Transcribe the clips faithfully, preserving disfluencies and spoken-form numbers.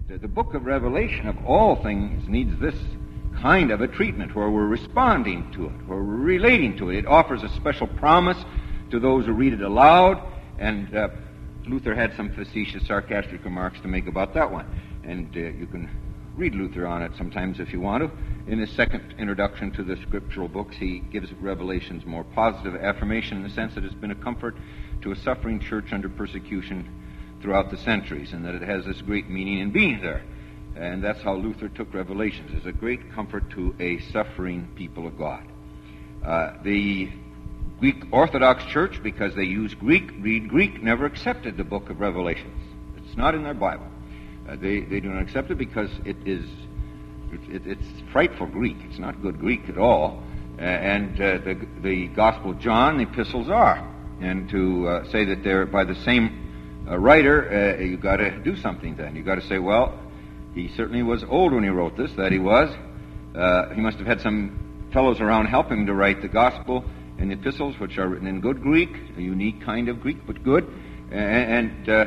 uh, the book of Revelation, of all things, needs this kind of a treatment where we're responding to it, where we're relating to it. It offers a special promise to those who read it aloud, and uh, Luther had some facetious, sarcastic remarks to make about that one. And uh, you can read Luther on it sometimes if you want to. In his second introduction to the scriptural books, he gives Revelation's more positive affirmation in the sense that it's been a comfort to a suffering church under persecution throughout the centuries, and that it has this great meaning in being there. And that's how Luther took Revelations, as a great comfort to a suffering people of God. Uh, the Greek Orthodox Church, because they use Greek, read Greek, never accepted the book of Revelations. It's not in their Bible. Uh, they, they do not accept it because it is it, it's frightful Greek. It's not good Greek at all. Uh, and uh, the, the Gospel of John, the epistles are. And to uh, say that they're by the same uh, writer, uh, you've got to do something then. You've got to say, well, he certainly was old when he wrote this, that he was. Uh, he must have had some fellows around helping him to write the Gospel and the epistles, which are written in good Greek, a unique kind of Greek, but good. And uh,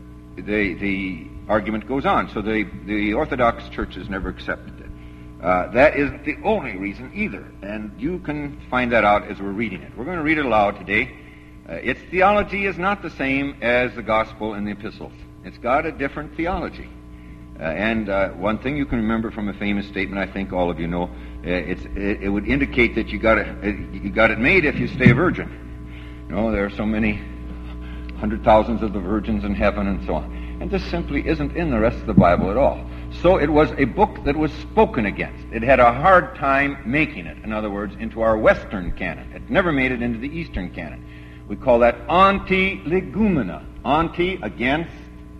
the, the argument goes on. So the, the Orthodox churches never accepted it. Uh, that isn't the only reason either, and you can find that out as we're reading it. We're going to read it aloud today. Uh, its theology is not the same as the Gospel and the epistles. It's got a different theology. Uh, and uh, one thing you can remember from a famous statement, I think all of you know, uh, it's, it, it would indicate that you got it, you got it made if you stay a virgin. You know, there are so many hundred thousands of the virgins in heaven and so on. And this simply isn't in the rest of the Bible at all. So it was a book that was spoken against. It had a hard time making it, in other words, into our Western canon. It never made it into the Eastern canon. We call that anti-legumena. Anti, against.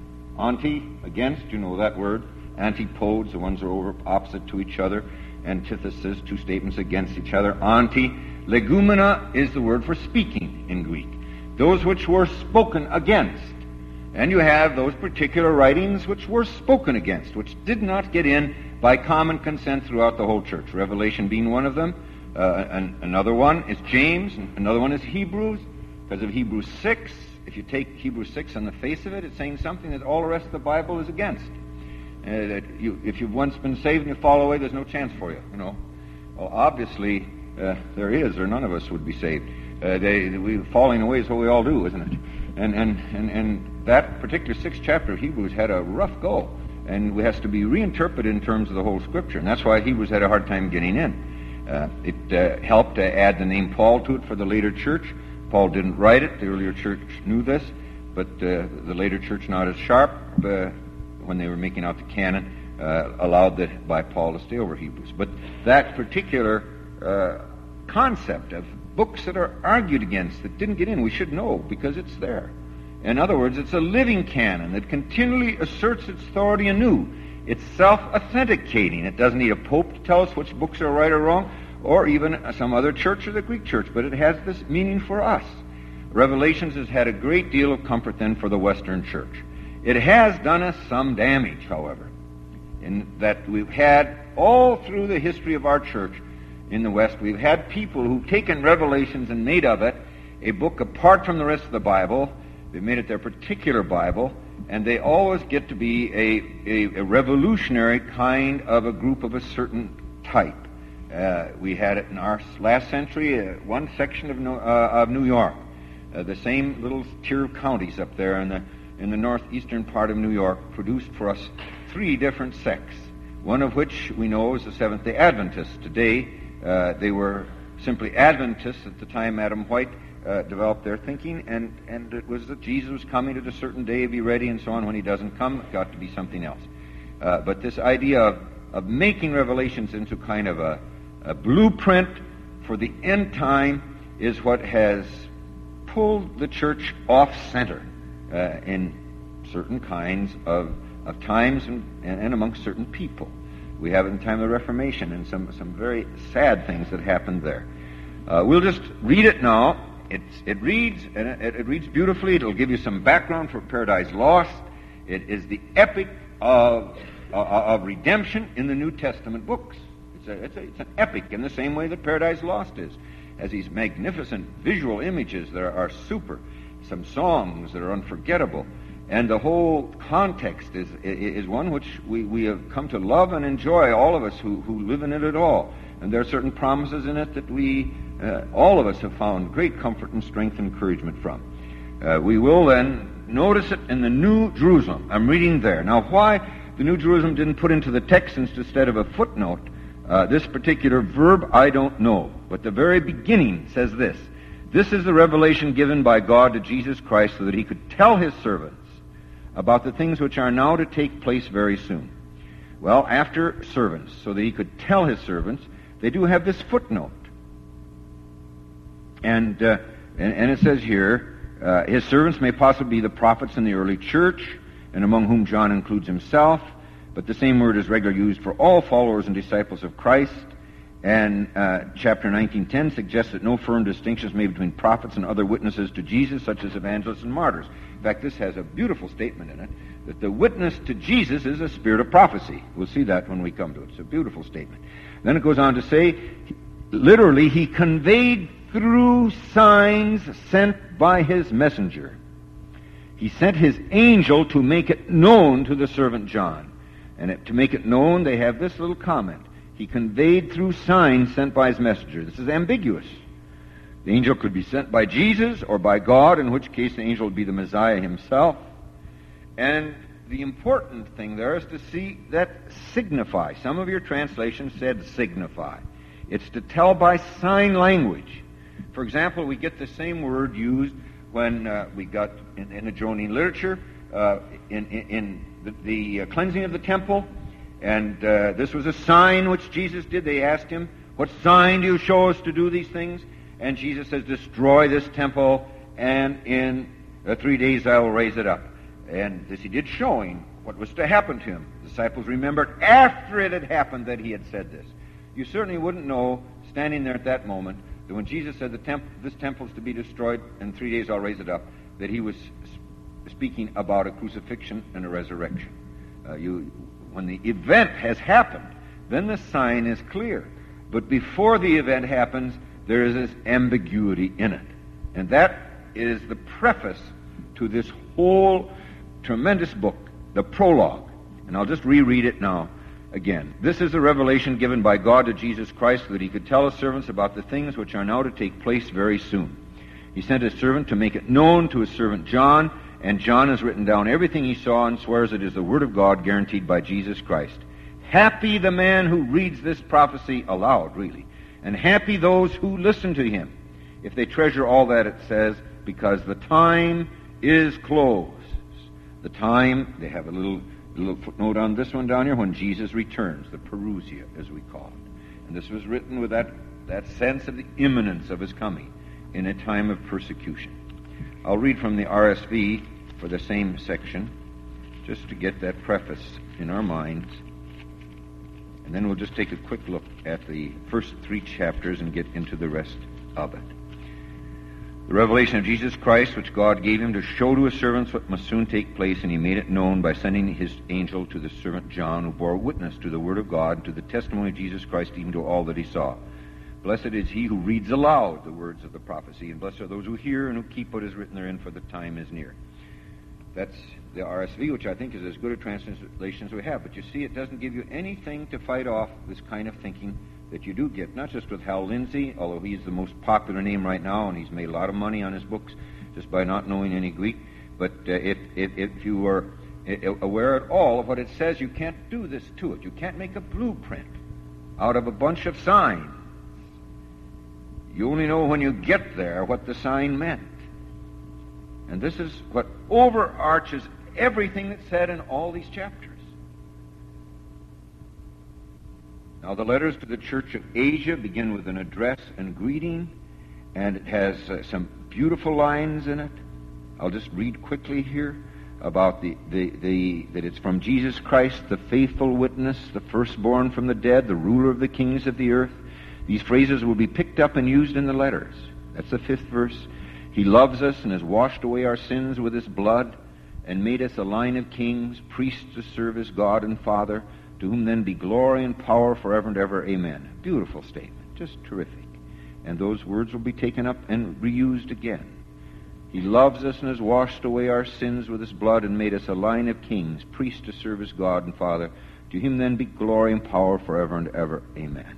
Anti, against, you know that word. Antipodes, the ones that are over opposite to each other. Antithesis, two statements against each other. Anti-legumena is the word for speaking in Greek. Those which were spoken against. And you have those particular writings which were spoken against, which did not get in by common consent throughout the whole church. Revelation being one of them. Uh, and another one is James. And another one is Hebrews. Because of Hebrews six, if you take Hebrews six on the face of it, it's saying something that all the rest of the Bible is against. Uh, that you, if you've once been saved and you fall away, there's no chance for you. You know. Well, obviously uh, there is, or none of us would be saved. Uh, they, we falling away is what we all do, isn't it? And and and and that particular sixth chapter of Hebrews had a rough go, and it has to be reinterpreted in terms of the whole Scripture, and that's why Hebrews had a hard time getting in. Uh, it uh, helped to add the name Paul to it for the later church. Paul didn't write it; the earlier church knew this, but uh, the later church, not as sharp uh, when they were making out the canon, uh, allowed that by Paul to stay over Hebrews. But that particular uh, concept of books that are argued against, that didn't get in, we should know, because it's there. In other words, it's a living canon that continually asserts its authority anew. It's self-authenticating. It doesn't need a pope to tell us which books are right or wrong, or even some other church or the Greek church, but it has this meaning for us. Revelations has had a great deal of comfort then for the Western church. It has done us some damage, however, in that we've had all through the history of our church in the West, we've had people who've taken Revelations and made of it a book apart from the rest of the Bible. They've made it their particular Bible, and they always get to be a, a, a revolutionary kind of a group of a certain type. Uh, we had it in our last century, uh, one section of, New, uh, of New York, uh, the same little tier of counties up there in the, in the northeastern part of New York produced for us three different sects, one of which we know is the Seventh-day Adventists. Today, Uh, they were simply Adventists at the time Adam White uh, developed their thinking, and, and it was that Jesus was coming at a certain day, be ready, and so on. When he doesn't come, it got to be something else. Uh, but this idea of, of making Revelations into kind of a, a blueprint for the end time is what has pulled the church off center uh, in certain kinds of, of times and, and amongst certain people. We have it in the time of the Reformation and some, some very sad things that happened there. Uh, we'll just read it now. It's, it reads, and it, it reads beautifully. It'll give you some background for Paradise Lost. It is the epic of, uh, of redemption in the New Testament books. It's, a, it's, a, it's an epic in the same way that Paradise Lost is. It has these magnificent visual images that are, are super, some songs that are unforgettable, And the whole context is is one which we, we have come to love and enjoy, all of us who, who live in it at all. And there are certain promises in it that we, uh, all of us, have found great comfort and strength and encouragement from. Uh, we will then notice it in the New Jerusalem. I'm reading there. Now, why the New Jerusalem didn't put into the text instead of a footnote uh, this particular verb, I don't know. But the very beginning says this: "This is the revelation given by God to Jesus Christ so that he could tell his servants about the things which are now to take place very soon." Well, after servants, so that he could tell his servants, they do have this footnote. And uh, and, and it says here, uh, his servants may possibly be the prophets in the early church, and among whom John includes himself, but the same word is regularly used for all followers and disciples of Christ. And uh, chapter nineteen ten suggests that no firm distinction is made between prophets and other witnesses to Jesus, such as evangelists and martyrs. In fact, this has a beautiful statement in it, that the witness to Jesus is a spirit of prophecy. We'll see that when we come to it. It's a beautiful statement. Then it goes on to say, literally, he conveyed through signs sent by his messenger. He sent his angel to make it known to the servant John. And it, to make it known, they have this little comment: he conveyed through signs sent by his messenger. This is ambiguous. The angel could be sent by Jesus or by God, in which case the angel would be the Messiah himself. And the important thing there is to see that signify. Some of your translations said signify. It's to tell by sign language. For example, we get the same word used when uh, we got in, in the Johannine literature, uh, in, in, in the, the uh, cleansing of the temple. And uh, this was a sign which Jesus did. They asked him, "What sign do you show us to do these things?" And Jesus says, "Destroy this temple, and in uh, three days I will raise it up." And this he did, showing what was to happen to him. The disciples remembered after it had happened that he had said this. You certainly wouldn't know, standing there at that moment, that when Jesus said, the temp- this temple is to be destroyed, in three days I'll raise it up, that he was speaking about a crucifixion and a resurrection. Uh, you... When the event has happened, then the sign is clear. But before the event happens, there is this ambiguity in it. And that is the preface to this whole tremendous book, the prologue. And I'll just reread it now again. "This is the revelation given by God to Jesus Christ so that he could tell his servants about the things which are now to take place very soon. He sent his servant to make it known to his servant John, and John has written down everything he saw and swears it is the word of God guaranteed by Jesus Christ. Happy the man who reads this prophecy aloud," really, "and happy those who listen to him, if they treasure all that it says, because the time is close." The time, they have a little, little footnote on this one down here, when Jesus returns, the parousia, as we call it. And this was written with that, that sense of the imminence of his coming in a time of persecution. I'll read from the R S V for the same section, just to get that preface in our minds. And then we'll just take a quick look at the first three chapters and get into the rest of it. "The revelation of Jesus Christ, which God gave him to show to his servants what must soon take place, and he made it known by sending his angel to the servant John, who bore witness to the word of God, and to the testimony of Jesus Christ, even to all that he saw. Blessed is he who reads aloud the words of the prophecy, and blessed are those who hear and who keep what is written therein, for the time is near." That's the R S V, which I think is as good a translation as we have. But you see, it doesn't give you anything to fight off this kind of thinking that you do get, not just with Hal Lindsey, although he's the most popular name right now, and he's made a lot of money on his books just by not knowing any Greek. But uh, if, if, if you were aware at all of what it says, you can't do this to it. You can't make a blueprint out of a bunch of signs. You only know when you get there what the sign meant. And this is what overarches everything that's said in all these chapters. Now, the letters to the Church of Asia begin with an address and greeting, and it has uh, some beautiful lines in it. I'll just read quickly here about the, the, the that it's from Jesus Christ, the faithful witness, the firstborn from the dead, the ruler of the kings of the earth. These phrases will be picked up and used in the letters. That's the fifth verse. "He loves us and has washed away our sins with his blood and made us a line of kings, priests to serve his God and Father, to whom then be glory and power forever and ever. Amen." Beautiful statement. Just terrific. And those words will be taken up and reused again. He loves us and has washed away our sins with his blood and made us a line of kings, priests to serve his God and Father. To him then be glory and power forever and ever. Amen.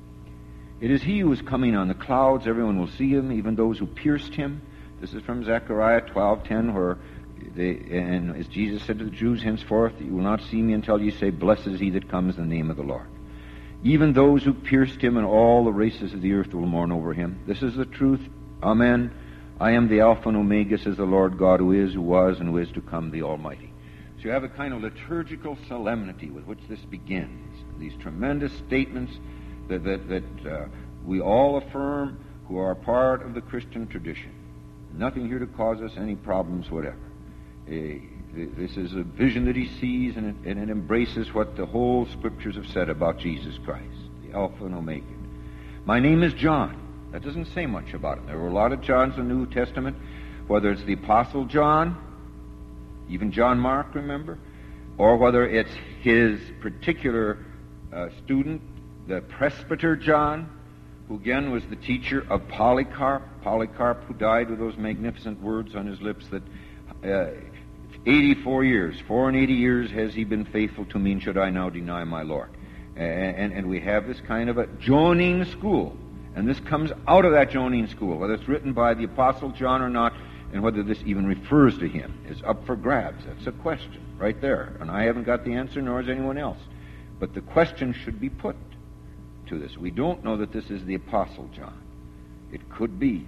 It is he who is coming on the clouds. Everyone will see him, even those who pierced him. This is from Zechariah twelve ten, where they, and as Jesus said to the Jews, henceforth you will not see me until you say, blessed is he that comes in the name of the Lord. Even those who pierced him, and all the races of the earth will mourn over him. This is the truth. Amen. I am the Alpha and Omega, says the Lord God, who is, who was, and who is to come, the Almighty. So you have a kind of liturgical solemnity with which this begins. These tremendous statements that, that, that uh, we all affirm who are part of the Christian tradition. Nothing here to cause us any problems whatever. Uh, this is a vision that he sees, and it, and it embraces what the whole Scriptures have said about Jesus Christ, the Alpha and Omega. My name is John. That doesn't say much about him. There were a lot of Johns in the New Testament, whether it's the Apostle John, even John Mark, remember, or whether it's his particular uh, student, the presbyter John, who again was the teacher of Polycarp, Polycarp who died with those magnificent words on his lips that uh, eighty-four years, four and eighty years has he been faithful to me, and should I now deny my Lord? And, and, and we have this kind of a Johannine school, and this comes out of that Johannine school, whether it's written by the Apostle John or not, and whether this even refers to him is up for grabs. That's a question right there, and I haven't got the answer, nor has anyone else. But the question should be put to this. We don't know that this is the Apostle John. It could be.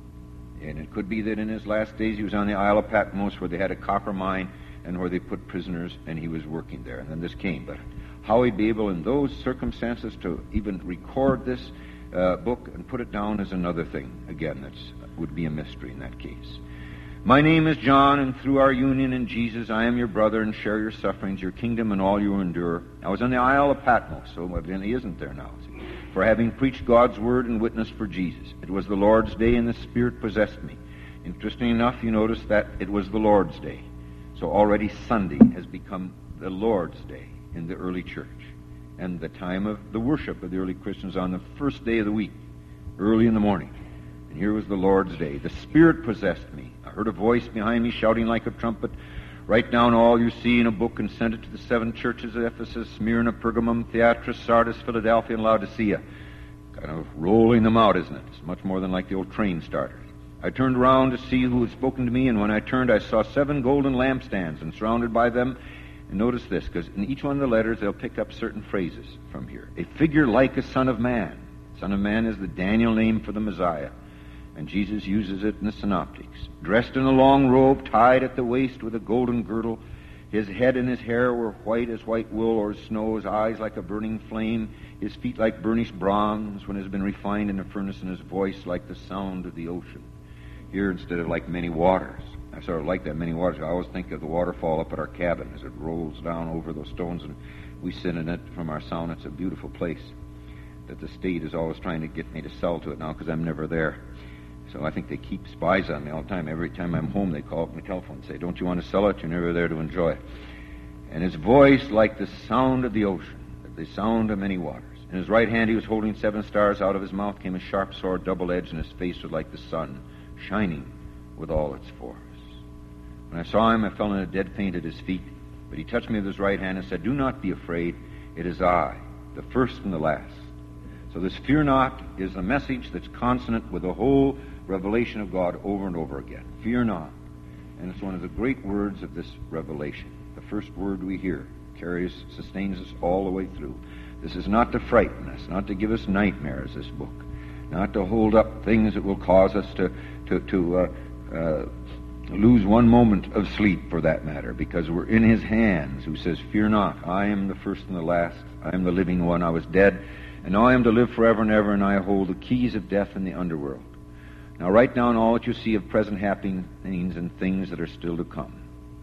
And it could be that in his last days he was on the Isle of Patmos, where they had a copper mine and where they put prisoners, and he was working there. And then this came. But how he'd be able in those circumstances to even record this uh, book and put it down is another thing. Again, that would be a mystery in that case. My name is John, and through our union in Jesus, I am your brother and share your sufferings, your kingdom, and all you endure. I was on the Isle of Patmos, so evidently he isn't there now, see, for having preached God's word and witnessed for Jesus. It was the Lord's day, and the Spirit possessed me. Interesting enough, you notice that it was the Lord's day. So already Sunday has become the Lord's day in the early church, and the time of the worship of the early Christians on the first day of the week, early in the morning. And here was the Lord's day. The Spirit possessed me. I heard a voice behind me shouting like a trumpet, write down all you see in a book and send it to the seven churches of Ephesus, Smyrna, Pergamum, Thyatira, Sardis, Philadelphia, and Laodicea. Kind of rolling them out, isn't it? It's much more than like the old train starters. I turned around to see who had spoken to me, and when I turned, I saw seven golden lampstands, and surrounded by them, and notice this, because in each one of the letters, they'll pick up certain phrases from here. A figure like a son of man. Son of man is the Daniel name for the Messiah, and Jesus uses it in the Synoptics. Dressed in a long robe, tied at the waist with a golden girdle. His head and his hair were white as white wool or snow, his eyes like a burning flame, his feet like burnished bronze when it has been refined in a furnace, and his voice like the sound of the ocean. Here, instead of like many waters, I sort of like that many waters. I always think of the waterfall up at our cabin as it rolls down over those stones, and we sit in it from our sauna. It's a beautiful place that the state is always trying to get me to sell to it now, because I'm never there. So I think they keep spies on me all the time. Every time I'm home, they call up my telephone and say, don't you want to sell it? You're never there to enjoy it. And his voice like the sound of the ocean, the sound of many waters. In his right hand he was holding seven stars. Out of his mouth came a sharp sword, double-edged, and his face was like the sun, shining with all its force. When I saw him, I fell in a dead faint at his feet. But he touched me with his right hand and said, do not be afraid. It is I, the first and the last. So this fear not is a message that's consonant with the whole revelation of God over and over again. Fear not. And it's one of the great words of this revelation. The first word we hear carries, sustains us all the way through. This is not to frighten us, not to give us nightmares, this book. Not to hold up things that will cause us to, to, to uh, uh, lose one moment of sleep, for that matter, because we're in his hands, who says, fear not, I am the first and the last. I am the living one. I was dead, and now I am to live forever and ever, and I hold the keys of death in the underworld. Now write down all that you see of present happenings and things that are still to come,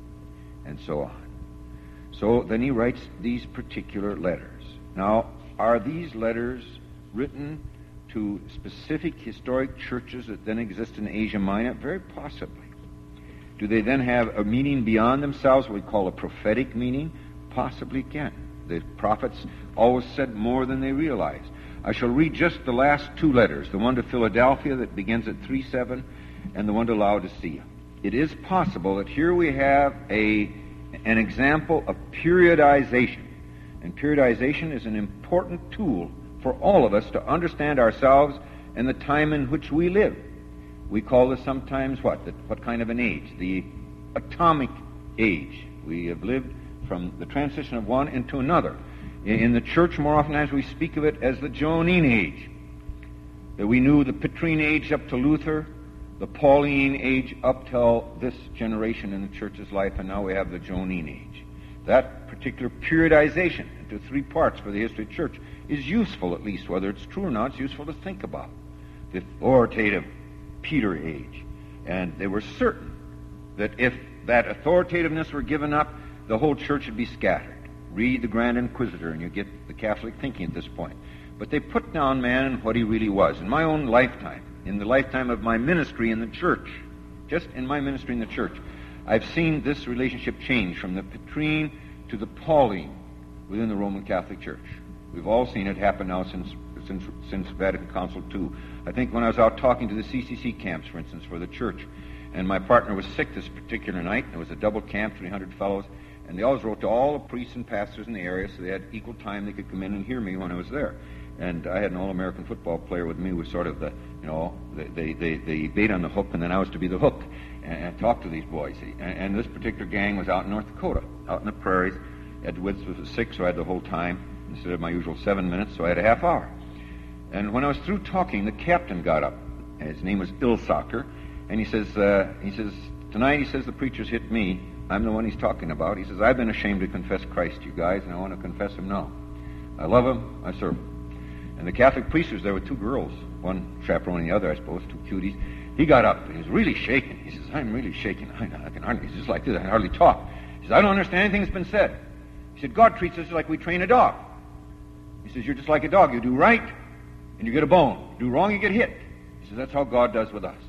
and so on. So then he writes these particular letters. Now, are these letters written to specific historic churches that then exist in Asia Minor? Very possibly. Do they then have a meaning beyond themselves, what we call a prophetic meaning? Possibly can. The prophets always said more than they realized. I shall read just the last two letters, the one to Philadelphia that begins at three seven, and the one to Laodicea. It is possible that here we have a an example of periodization. And periodization is an important tool for all of us to understand ourselves and the time in which we live. We call this sometimes what? The, what kind of an age? The atomic age. We have lived from the transition of one into another. In, in the church, more often as we speak of it as the Johannine age. That we knew the Petrine age up to Luther, the Pauline age up till this generation in the church's life, and now we have the Johannine age. That particular periodization into three parts for the history of the church is useful, at least. Whether it's true or not, it's useful to think about. The authoritative Peter age. And they were certain that if that authoritativeness were given up, the whole church would be scattered. Read the Grand Inquisitor and you get the Catholic thinking at this point. But they put down man and what he really was. In my own lifetime, in the lifetime of my ministry in the church, just in my ministry in the church, I've seen this relationship change from the Petrine to the Pauline within the Roman Catholic Church. We've all seen it happen now since since since Vatican Council two. I think when I was out talking to the C C C camps, for instance, for the church, and my partner was sick this particular night, and it was a double camp, three hundred fellows, and they always wrote to all the priests and pastors in the area so they had equal time, they could come in and hear me when I was there. And I had an all-American football player with me who was sort of the, you know, the, the, the bait on the hook, and then I was to be the hook and, and talk to these boys. And, and this particular gang was out in North Dakota, out in the prairies. Edwards was sick, so I had the whole time instead of my usual seven minutes, so I had a half hour. And when I was through talking, the captain got up. His name was Ilsacher, and he says, uh, he says, tonight, he says, the preacher's hit me. I'm the one he's talking about. He says, I've been ashamed to confess Christ to you guys, and I want to confess him now. I love him. I serve him. And the Catholic priest was there with two girls, one chaperoning the other, I suppose, two cuties. He got up, and he was really shaking. He says, I'm really shaking. I, I can hardly, he's just like this, I can hardly talk. He says, I don't understand anything that's been said. He said, God treats us like we train a dog. He says, you're just like a dog. You do right, and you get a bone. You do wrong, you get hit. He says, that's how God does with us.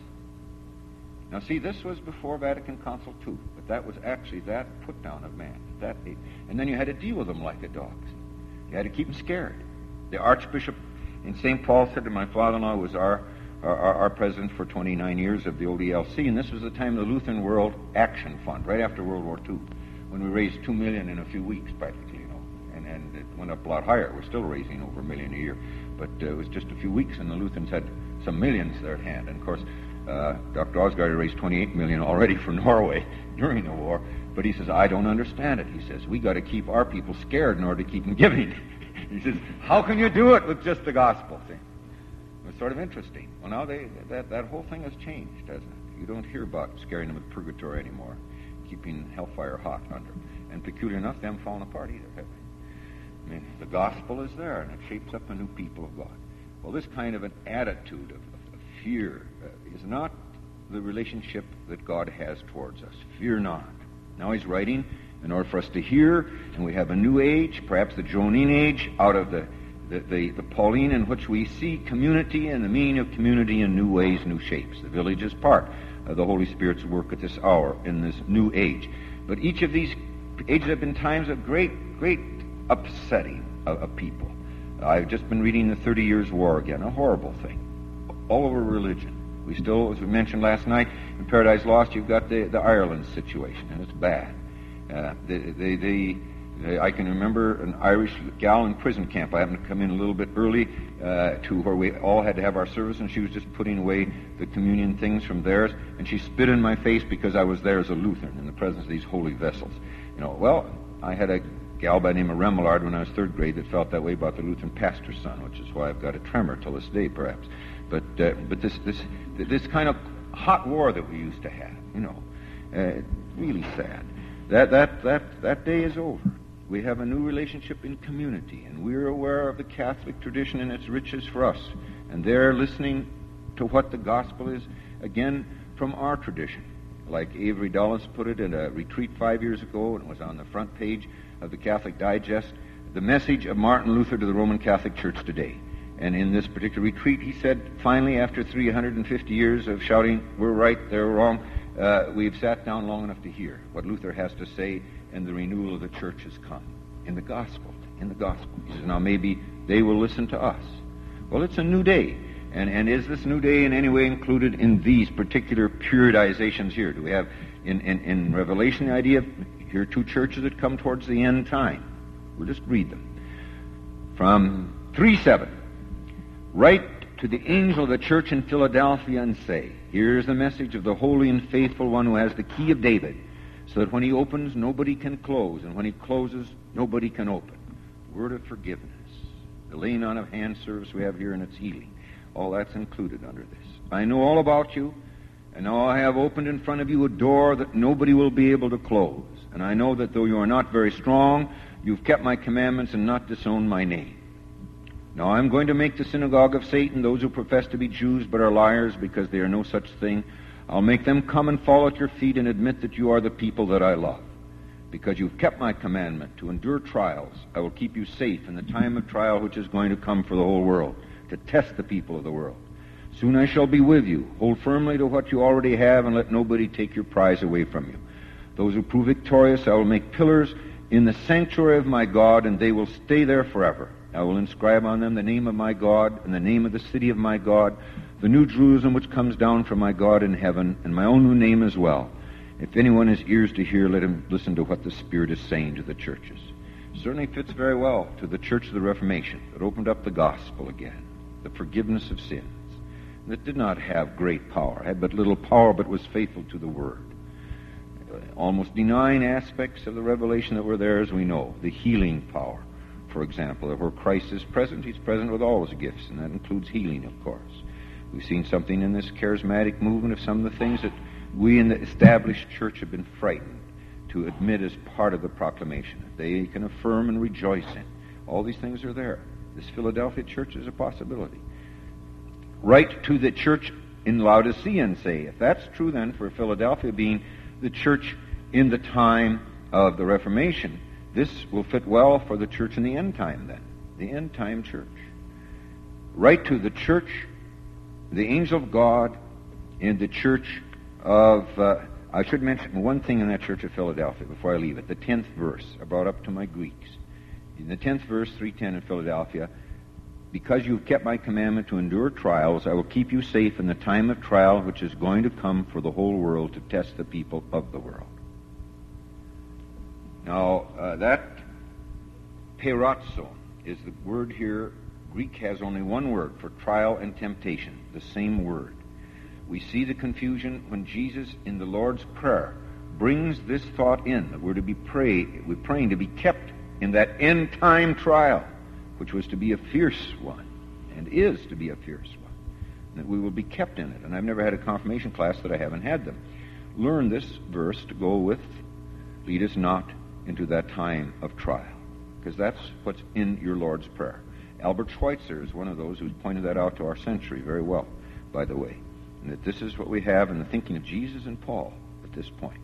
Now see, this was before Vatican Council two, but that was actually that put down of man. That, and then you had to deal with them like the dogs. You had to keep them scared. The Archbishop in Saint Paul said to my father-in-law, who was our, our, our president for twenty-nine years of the O D L C, and this was the time of the Lutheran World Action Fund, right after World War Two, when we raised two million in a few weeks, practically, you know, and, and it went up a lot higher. We're still raising over a million a year, but uh, it was just a few weeks, and the Lutherans had some millions there at hand. And of course, uh, Doctor Osgard raised twenty-eight million already for Norway during the war, but he says, I don't understand it. He says, we got to keep our people scared in order to keep them giving. He says, how can you do it with just the gospel thing? It was sort of interesting. Well, now they, that, that whole thing has changed, hasn't it? You don't hear about scaring them with purgatory anymore, keeping hellfire hot under. And peculiar enough, they haven't fallen apart either, have they? I mean, the gospel is there, and it shapes up a new people of God. Well, this kind of an attitude of, of, of fear uh, is not the relationship that God has towards us. Fear not. Now he's writing in order for us to hear, and we have a new age, perhaps the Johannine age, out of the, the, the, the Pauline, in which we see community and the meaning of community in new ways, new shapes. The village is part of the Holy Spirit's work at this hour in this new age. But each of these ages have been times of great, great upsetting of, of people. I've just been reading the Thirty Years' War again, a horrible thing, all over religion. We still, as we mentioned last night, in Paradise Lost, you've got the, the Ireland situation, and it's bad. Uh, they, they, they, they, I can remember an Irish gal in prison camp. I happened to come in a little bit early uh, to where we all had to have our service, and she was just putting away the communion things from theirs, and she spit in my face because I was there as a Lutheran in the presence of these holy vessels. You know, well, I had a gal by the name of Remillard when I was third grade that felt that way about the Lutheran pastor's son, which is why I've got a tremor till this day, perhaps. But uh, but this this this kind of hot war that we used to have, you know, uh, really sad. That, that, that, that day is over. We have a new relationship in community, and we're aware of the Catholic tradition and its riches for us. And they're listening to what the gospel is, again, from our tradition. Like Avery Dulles put it in a retreat five years ago, and it was on the front page of the Catholic Digest, the message of Martin Luther to the Roman Catholic Church today. And in this particular retreat, he said, finally, after three hundred fifty years of shouting, we're right, they're wrong, Uh, we've sat down long enough to hear what Luther has to say, and the renewal of the church has come in the gospel. In the gospel, he says, now maybe they will listen to us. Well, it's a new day, And, and is this new day in any way included in these particular periodizations here? Do we have in, in, in Revelation the idea of here are two churches that come towards the end time? We'll just read them. From three seven, write to the angel of the church in Philadelphia and say, here is the message of the holy and faithful one who has the key of David, so that when he opens, nobody can close, and when he closes, nobody can open. Word of forgiveness. The laying on of hand service we have here and its healing. All that's included under this. I know all about you, and now I have opened in front of you a door that nobody will be able to close. And I know that though you are not very strong, you've kept my commandments and not disowned my name. Now I'm going to make the synagogue of Satan, those who profess to be Jews but are liars because they are no such thing. I'll make them come and fall at your feet and admit that you are the people that I love. Because you've kept my commandment to endure trials, I will keep you safe in the time of trial which is going to come for the whole world, to test the people of the world. Soon I shall be with you. Hold firmly to what you already have, and let nobody take your prize away from you. Those who prove victorious I will make pillars in the sanctuary of my God, and they will stay there forever. I will inscribe on them the name of my God and the name of the city of my God, the new Jerusalem which comes down from my God in heaven, and my own new name as well. If anyone has ears to hear, let him listen to what the Spirit is saying to the churches. It certainly fits very well to the Church of the Reformation that opened up the gospel again, the forgiveness of sins, that did not have great power, had but little power, but was faithful to the Word. Almost denying aspects of the revelation that were there, as we know. The healing power, for example, where Christ is present, he's present with all his gifts, and that includes healing, of course. We've seen something in this charismatic movement of some of the things that we in the established church have been frightened to admit as part of the proclamation. They can affirm and rejoice in. All these things are there. This Philadelphia church is a possibility. Write to the church in Laodicea and say, if that's true then for Philadelphia being the church in the time of the Reformation, this will fit well for the church in the end time then, the end time church. Write to the church, the angel of God, in the church of, uh, I should mention one thing in that church of Philadelphia before I leave it, the tenth verse. I brought up to my Greeks. In the tenth verse, three ten in Philadelphia, because you've kept my commandment to endure trials, I will keep you safe in the time of trial which is going to come for the whole world to test the people of the world. Now, uh, that peirazo is the word here. Greek has only one word for trial and temptation, the same word. We see the confusion when Jesus, in the Lord's Prayer, brings this thought in, that we're to be pray, we're praying to be kept in that end-time trial, which was to be a fierce one, and is to be a fierce one, and that we will be kept in it. And I've never had a confirmation class that I haven't had them. Learn this verse to go with, lead us not into that time of trial, because that's what's in your Lord's Prayer. Albert Schweitzer is one of those who's pointed that out to our century very well, by the way, and that this is what we have in the thinking of Jesus and Paul at this point.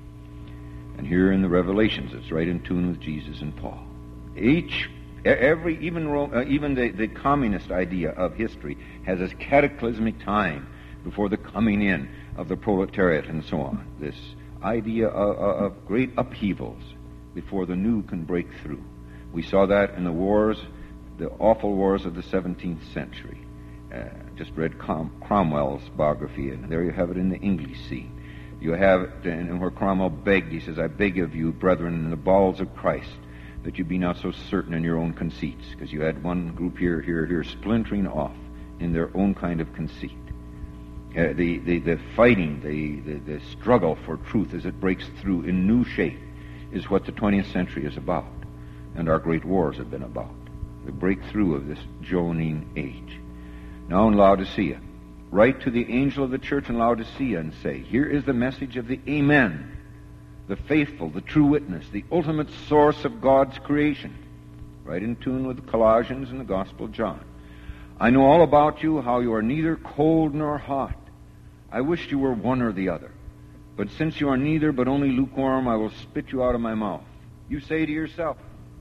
And here in the Revelations, it's right in tune with Jesus and Paul. Each, every, even uh, even the, the communist idea of history has this cataclysmic time before the coming in of the proletariat and so on. This idea of, of great upheavals before the new can break through. We saw that in the wars, the awful wars of the seventeenth century. Uh, just read Crom- Cromwell's biography, and there you have it in the English scene. You have it, and where Cromwell begged, he says, I beg of you, brethren, in the bowels of Christ, that you be not so certain in your own conceits, because you had one group here, here, here, splintering off in their own kind of conceit. Uh, the, the, the fighting, the, the, the struggle for truth as it breaks through in new shape is what the twentieth century is about, and our great wars have been about. The breakthrough of this Joanine age. Now in Laodicea, write to the angel of the church in Laodicea and say, here is the message of the Amen, the faithful, the true witness, the ultimate source of God's creation. Right in tune with Colossians and the Gospel of John. I know all about you, how you are neither cold nor hot. I wished you were one or the other. But since you are neither but only lukewarm, I will spit you out of my mouth. You say to yourself,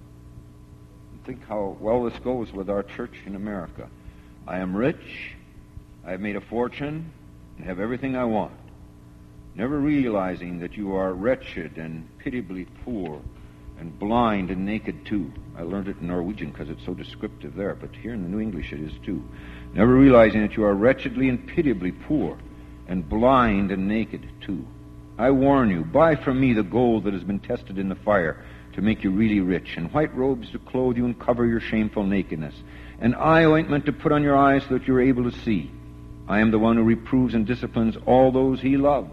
think how well this goes with our church in America. I am rich, I have made a fortune, and have everything I want, never realizing that you are wretched and pitiably poor and blind and naked too. I learned it in Norwegian because it's so descriptive there, but here in the New English it is too. Never realizing that you are wretchedly and pitiably poor, and blind and naked too. I warn you, buy from me the gold that has been tested in the fire to make you really rich, and white robes to clothe you and cover your shameful nakedness, and eye ointment to put on your eyes so that you are able to see. I am the one who reproves and disciplines all those he loves.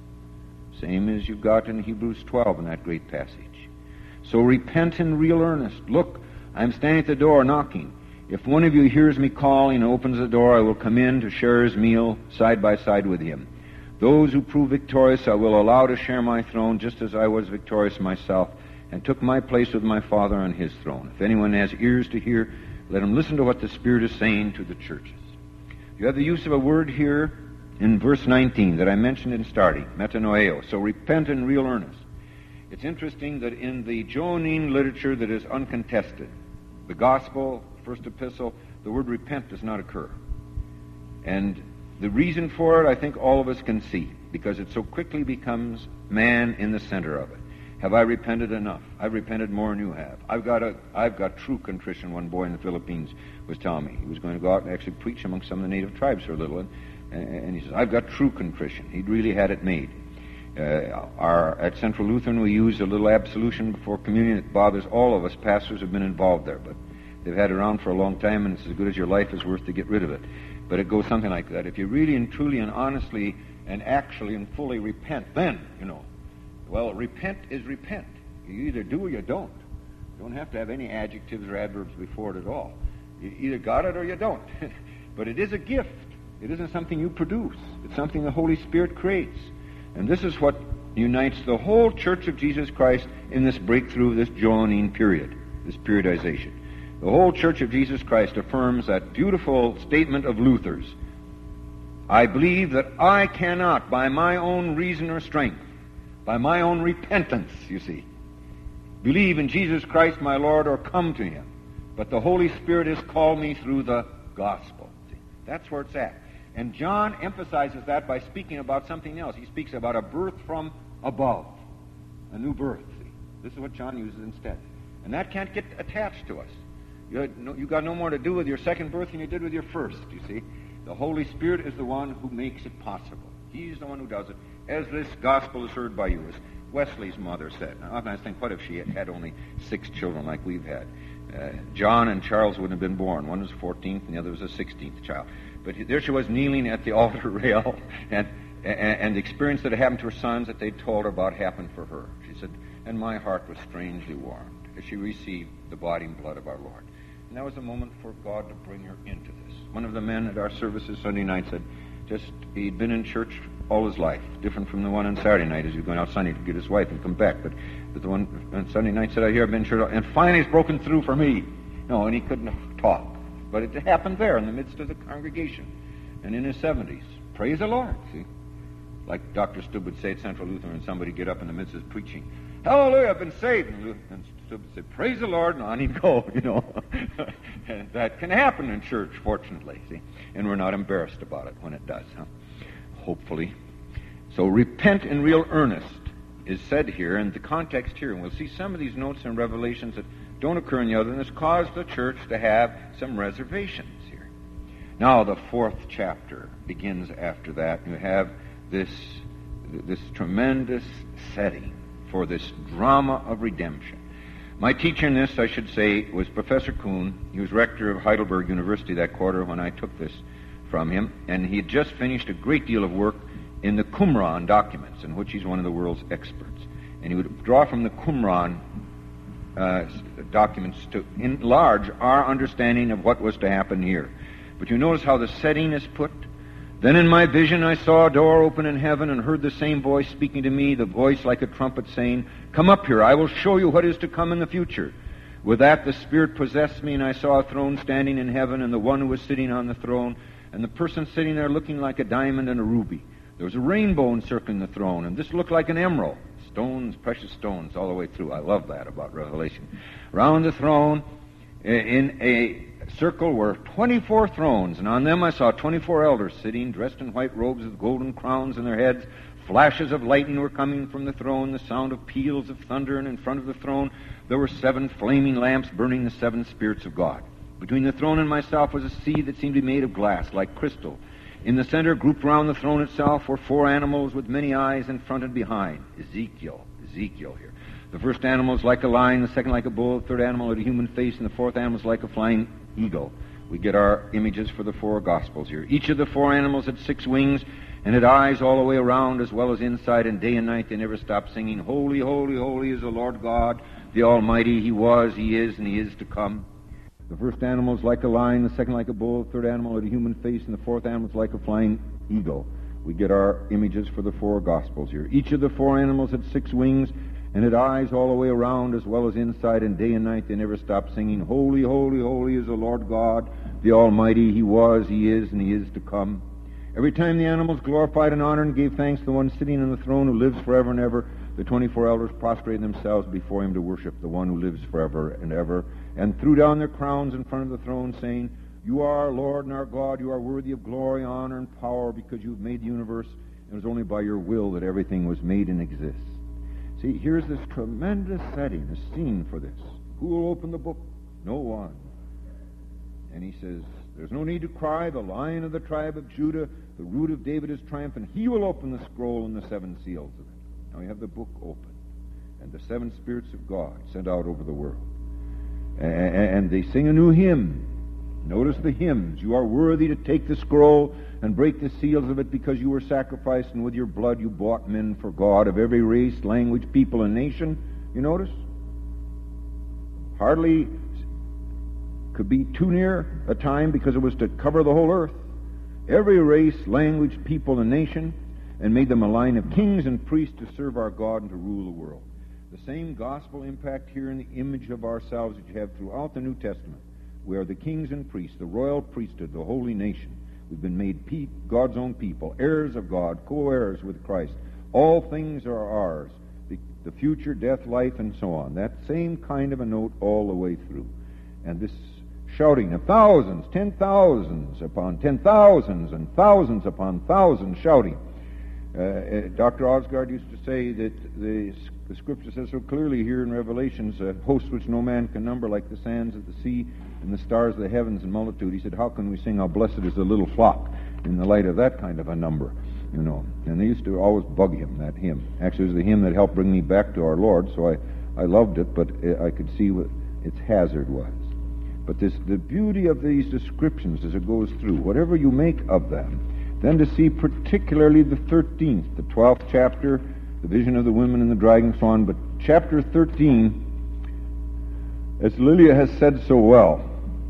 Same as you've got in Hebrews twelve in that great passage. So repent in real earnest. Look, I'm standing at the door knocking. If one of you hears me calling and opens the door, I will come in to share his meal side by side with him. Those who prove victorious I will allow to share my throne, just as I was victorious myself and took my place with my Father on his throne. If anyone has ears to hear, let him listen to what the Spirit is saying to the churches. You have the use of a word here in verse nineteen that I mentioned in starting, metanoeo. So repent in real earnest. It's interesting that in the Johannine literature that is uncontested, the Gospel, First Epistle, the word repent does not occur. And the reason for it, I think all of us can see, because it so quickly becomes man in the center of it. Have I repented enough? I've repented more than you have. I've got a, I've got true contrition. One boy in the Philippines was telling me he was going to go out and actually preach among some of the native tribes for a little, and, and he says, I've got true contrition. He'd really had it made. Uh, our, at Central Lutheran, we use a little absolution before communion. It bothers all of us. Pastors have been involved there, but they've had it around for a long time, and it's as good as your life is worth to get rid of it. But it goes something like that. If you really and truly and honestly and actually and fully repent, then, you know, well, repent is repent. You either do or you don't. You don't have to have any adjectives or adverbs before it at all. You either got it or you don't. But it is a gift. It isn't something you produce. It's something the Holy Spirit creates. And this is what unites the whole Church of Jesus Christ in this breakthrough, this Johannine period, this periodization. The whole Church of Jesus Christ affirms that beautiful statement of Luther's, I believe that I cannot, by my own reason or strength, by my own repentance, you see, believe in Jesus Christ my Lord or come to him. But the Holy Spirit has called me through the gospel. See, that's where it's at. And John emphasizes that by speaking about something else. He speaks about a birth from above, a new birth. See, this is what John uses instead. And that can't get attached to us. You had no, you got no more to do with your second birth than you did with your first, you see. The Holy Spirit is the one who makes it possible. He's the one who does it. As this gospel is heard by you, as Wesley's mother said. Now, often I think, what if she had had only six children like we've had? Uh, John and Charles wouldn't have been born. One was the fourteenth and the other was the sixteenth child. But there she was kneeling at the altar rail, and, and, and the experience that had happened to her sons that they told her about happened for her. She said, and my heart was strangely warmed as she received the body and blood of our Lord. And that was a moment for God to bring her into this. One of the men at our services Sunday night said, just, he'd been in church all his life, different from the one on Saturday night as he was going out Sunday to get his wife and come back. But, but the one on Sunday night said, I hear I've been in church, and finally it's broken through for me. No, and he couldn't talk. But it happened there in the midst of the congregation and in his seventies. Praise the Lord, see. Like Doctor Stubb would say at Central Lutheran, and somebody get up in the midst of his preaching, hallelujah, I've been saved. And Stubb would say, praise the Lord, and on he'd go, you know. And that can happen in church, fortunately, see. And we're not embarrassed about it when it does, huh? Hopefully. So repent in real earnest is said here, and the context here, and we'll see some of these notes and revelations that don't occur in the other, and it's caused the church to have some reservations here. Now the fourth chapter begins after that. You have this, this tremendous setting for this drama of redemption. My teacher in this, I should say, was Professor Kuhn. He was rector of Heidelberg University that quarter when I took this from him, and he had just finished a great deal of work in the Qumran documents, in which he's one of the world's experts. And he would draw from the Qumran uh, documents to enlarge our understanding of what was to happen here. But you notice how the setting is put? Then in my vision I saw a door open in heaven and heard the same voice speaking to me, the voice like a trumpet saying, come up here, I will show you what is to come in the future. With that the Spirit possessed me, and I saw a throne standing in heaven, and the one who was sitting on the throne, and the person sitting there looking like a diamond and a ruby. There was a rainbow encircling the throne, and this looked like an emerald. Stones, precious stones, all the way through. I love that about Revelation. Round the throne, in a circle, were twenty-four thrones, and on them I saw twenty-four elders sitting, dressed in white robes with golden crowns in their heads. Flashes of lightning were coming from the throne, the sound of peals of thunder, and in front of the throne there were seven flaming lamps burning the seven spirits of God. Between the throne and myself was a sea that seemed to be made of glass, like crystal. In the center, grouped round the throne itself, were four animals with many eyes in front and behind. Ezekiel, Ezekiel here. The first animal is like a lion, the second like a bull, the third animal had a human face, and the fourth animal is like a flying eagle. We get our images for the four Gospels here. Each of the four animals had six wings and had eyes all the way around as well as inside, and day and night they never stopped singing, Holy, holy, holy is the Lord God, the Almighty. He was, He is, and He is to come. The first animal is like a lion, the second like a bull, the third animal had a human face, and the fourth animal is like a flying eagle. We get our images for the four Gospels here. Each of the four animals had six wings and had eyes all the way around as well as inside, and day and night they never stopped singing, Holy, holy, holy is the Lord God, the Almighty. He was, He is, and He is to come. Every time the animals glorified and honored and gave thanks to the one sitting on the throne who lives forever and ever, the twenty-four elders prostrated themselves before Him to worship the one who lives forever and ever, and threw down their crowns in front of the throne, saying, You are our Lord and our God, you are worthy of glory, honor, and power, because you have made the universe, and it was only by your will that everything was made and exists. See, here's this tremendous setting, a scene for this. Who will open the book? No one. And he says, there's no need to cry, the Lion of the tribe of Judah, the root of David is triumphant. He will open the scroll and the seven seals of it. Now we have the book open, and the seven spirits of God sent out over the world. And they sing a new hymn. Notice the hymns. You are worthy to take the scroll and break the seals of it, because you were sacrificed, and with your blood you bought men for God of every race, language, people, and nation. You notice? Hardly could be too near a time, because it was to cover the whole earth. Every race, language, people, and nation, and made them a line of kings and priests to serve our God and to rule the world. The same gospel impact here in the image of ourselves that you have throughout the New Testament. We are the kings and priests, the royal priesthood, the holy nation. We've been made pe- God's own people, heirs of God, co-heirs with Christ. All things are ours, the, the future, death, life, and so on. That same kind of a note all the way through. And this shouting of thousands, ten thousands upon ten thousands, and thousands upon thousands shouting. Uh, Doctor Osgard used to say that the, the Scripture says so clearly here in Revelations, a host which no man can number, like the sands of the sea and the stars of the heavens in multitude. He said, how can we sing how blessed is the little flock in the light of that kind of a number? You know, and they used to always bug him, that hymn. Actually, it was the hymn that helped bring me back to our Lord, so I, I loved it, but I could see what its hazard was. But this, the beauty of these descriptions as it goes through, whatever you make of them, then to see particularly the thirteenth, the twelfth chapter, the vision of the women and the dragon, so on. But chapter thirteen, as Lilia has said so well,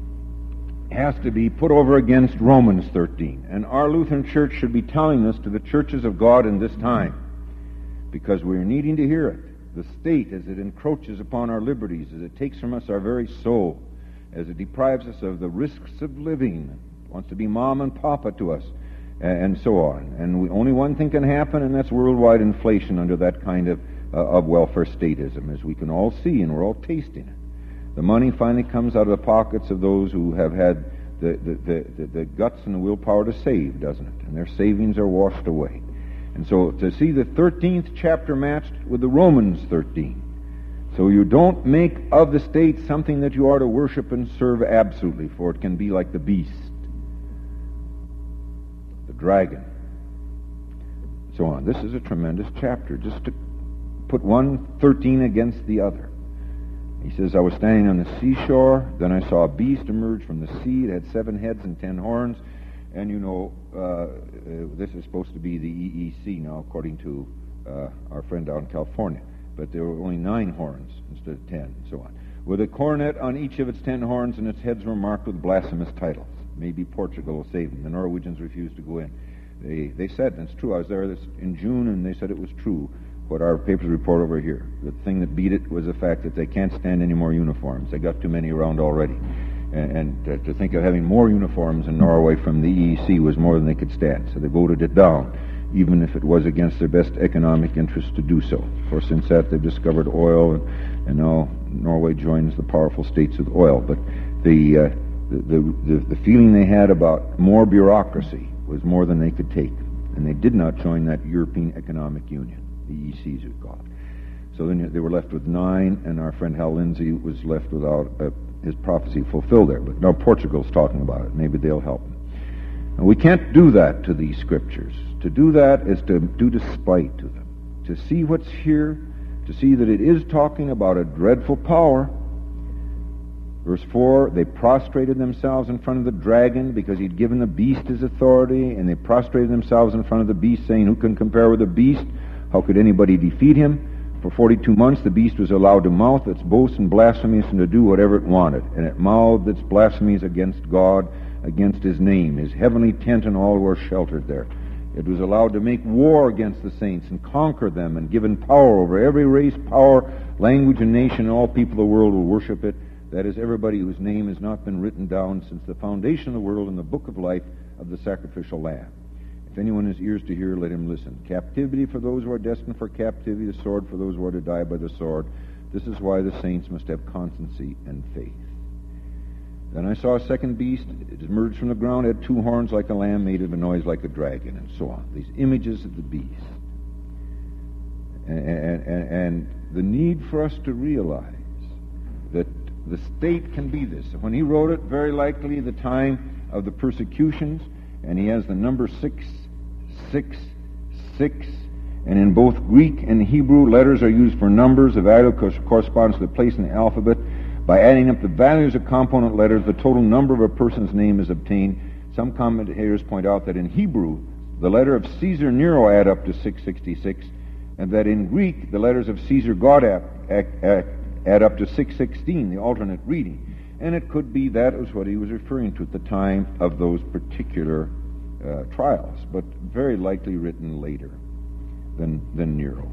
has to be put over against Romans thirteen. And our Lutheran Church should be telling this to the churches of God in this time, because we are needing to hear it. The state, as it encroaches upon our liberties, as it takes from us our very soul, as it deprives us of the risks of living, wants to be mom and papa to us, and so on. And we, only one thing can happen, and that's worldwide inflation under that kind of uh, of welfare statism, as we can all see, and we're all tasting it. The money finally comes out of the pockets of those who have had the, the, the, the, the guts and the willpower to save, doesn't it? And their savings are washed away. And so to see the thirteenth chapter matched with the Romans thirteen, so you don't make of the state something that you are to worship and serve absolutely, for it can be like the beast, the dragon, so on. This is a tremendous chapter, just to put one thirteen against the other. He says, I was standing on the seashore, then I saw a beast emerge from the sea. It had seven heads and ten horns. And you know, uh, uh, this is supposed to be the E E C now, according to uh, our friend out in California. But there were only nine horns instead of ten, and so on. With a coronet on each of its ten horns, and its heads were marked with blasphemous titles. Maybe Portugal will save them. The Norwegians refused to go in. They they said, and it's true, I was there this in June, and they said it was true, what our papers report over here. The thing that beat it was the fact that they can't stand any more uniforms. They got too many around already. And, and uh, to think of having more uniforms in Norway from the E E C was more than they could stand. So they voted it down, even if it was against their best economic interest to do so. For since that, they've discovered oil, and, and now Norway joins the powerful states with oil. But the, uh, the, the, the, the feeling they had about more bureaucracy was more than they could take. and they did not join that European Economic Union, the E E Cs, we call it. So then they were left with nine, and our friend Hal Lindsey was left without uh, his prophecy fulfilled there. But now Portugal's talking about it. Maybe they'll help him. And we can't do that to these scriptures. To do that is to do despite to them. To see what's here, to see that it is talking about a dreadful power. Verse four, they prostrated themselves in front of the dragon because he'd given the beast his authority, and they prostrated themselves in front of the beast, saying, who can compare with the beast? How could anybody defeat him? For forty-two months the beast was allowed to mouth its boasts and blasphemies and to do whatever it wanted. And it mouthed its blasphemies against God, against his name, his heavenly tent, and all who are sheltered there. It was allowed to make war against the saints and conquer them, and given power over every race, power, language, and nation, and all people of the world will worship it. That is, everybody whose name has not been written down since the foundation of the world in the book of life of the sacrificial lamb. If anyone has ears to hear, let him listen. Captivity for those who are destined for captivity, the sword for those who are to die by the sword. This is why the saints must have constancy and faith. Then I saw a second beast. It emerged from the ground, had two horns like a lamb, made of a noise like a dragon, and so on. These images of the beast. And, and, and the need for us to realize that the state can be this. When he wrote it, very likely the time of the persecutions, and he has the number six, six, six, and in both Greek and Hebrew, letters are used for numbers. The value corresponds to the place in the alphabet. By adding up the values of component letters, the total number of a person's name is obtained. Some commentators point out that in Hebrew, the letter of Caesar Nero add up to six sixty-six, and that in Greek, the letters of Caesar God add up to six sixteen, the alternate reading. And it could be that was what he was referring to at the time of those particular uh, trials, but very likely written later than, than Nero.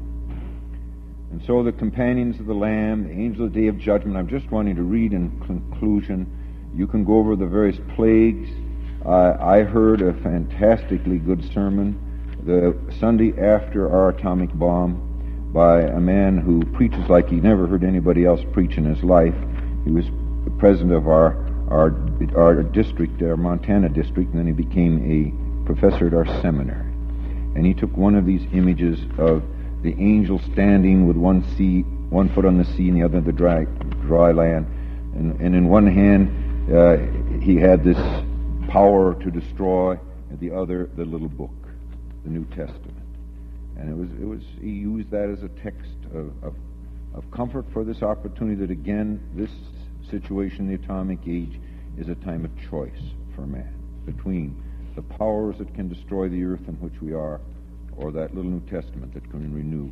And so the companions of the Lamb, the angel of the day of judgment, I'm just wanting to read in conclusion. You can go over the various plagues. Uh, I heard a fantastically good sermon the Sunday after our atomic bomb by a man who preaches like he never heard anybody else preach in his life. He was the president of our our our district, our Montana district, and then he became a professor at our seminary. And he took one of these images of the angel standing with one sea, one foot on the sea and the other on the dry, dry land. And, and in one hand, uh, he had this power to destroy, and the other, the little book, the New Testament. And it was, it was, he used that as a text of, of, of comfort for this opportunity that, again, this situation, the atomic age, is a time of choice for man between the powers that can destroy the earth in which we are, or that little New Testament that can renew.